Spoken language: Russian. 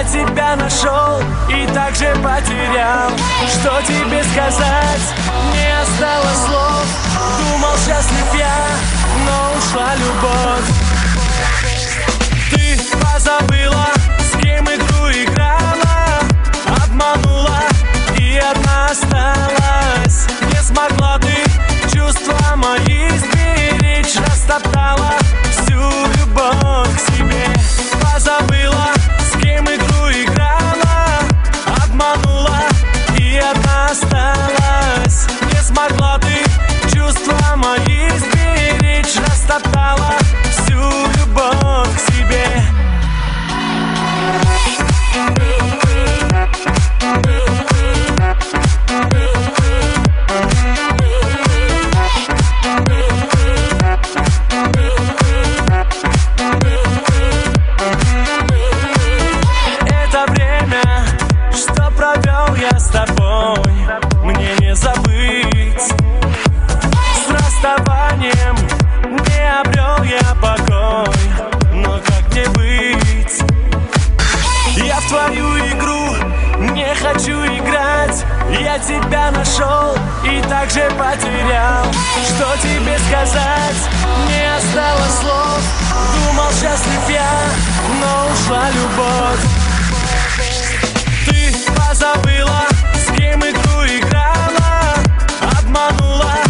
тебя нашел и также потерял. Что тебе сказать? Не осталось слов. Думал, счастлив я, но ушла любовь. Ты позабыла, с кем игру играла, обманула и одна осталась. Не смогла ты чувства мои сберечь, растоптала всю любовь к себе. Позабыла, с кем игру играла, обманула и одна осталась. Не смогла ты чувства мои сберечь, растоптала всю любовь к себе. Это время, что провел я с тобой, мне не забыть. С расставанием не обрел я покой, но как мне быть? Я в твою игру не хочу играть. Я тебя нашел и также потерял. Что тебе сказать? Не осталось слов. Думал, счастлив я, но ушла любовь. Ты позабыла, с кем игру играла, обманула